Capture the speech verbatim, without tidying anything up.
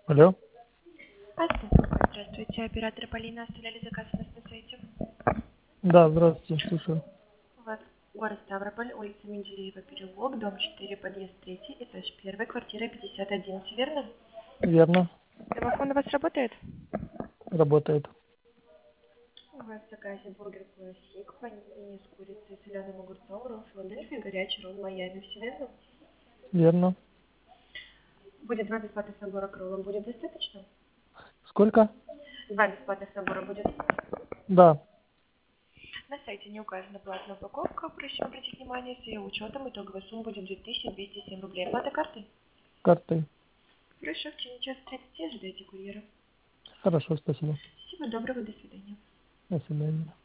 Алло. Здравствуйте, оператор Полина, оставляли заказ у нас на сайте. Да, здравствуйте, слушаю. У вас город Ставрополь, улица Менделеева, переулок, дом четыре, подъезд три, этаж один, квартира пятьдесят один, все верно? Верно. Домофон у вас работает? Работает. У вас в заказе бургер классик, панини с курицей, соленым огурцом, ролл Филадельфия, горячий ролл Майами, все верно? Верно. Будет два бесплатных набора к роллам, будет достаточно? Сколько? Два бесплатных набора будет. Да. На сайте не указана платная упаковка, прошу обратить внимание, с ее учетом итоговая сумма будет две тысячи двести семь рублей. Оплата картой? Картой. Хорошо, в течение часа тридцати ожидайте курьера. Хорошо, спасибо. Всего доброго, до свидания. До свидания.